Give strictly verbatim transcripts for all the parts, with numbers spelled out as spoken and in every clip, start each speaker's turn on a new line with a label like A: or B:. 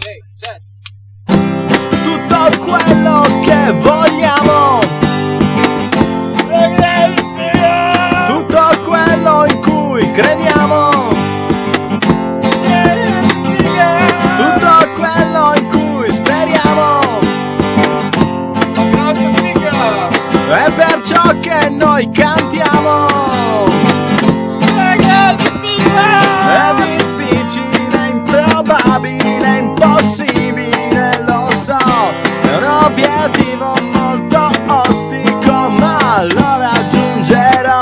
A: sei, sette.
B: Tutto quello che vogliamo, tutto quello in cui crediamo, tutto quello in cui speriamo, è per ciò che noi cantiamo. È difficile, improbabile, impossibile, lo so, è un obiettivo molto ostico, ma lo raggiungerò.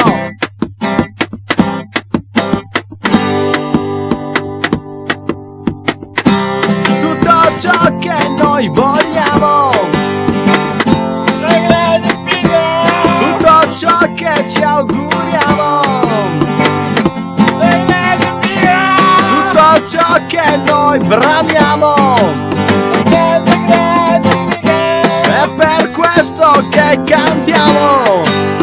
B: Tutto ciò che noi vogliamo, tutto ciò che ci auguriamo, tutto ciò che noi bramiamo, è per questo che cantiamo.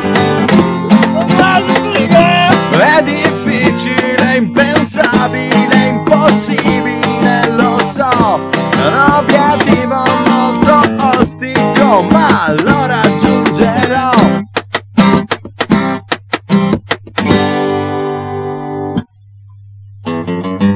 B: È difficile, impensabile, impossibile, lo so, è un obiettivo molto ostico, ma lo raggiungerò. Thank you.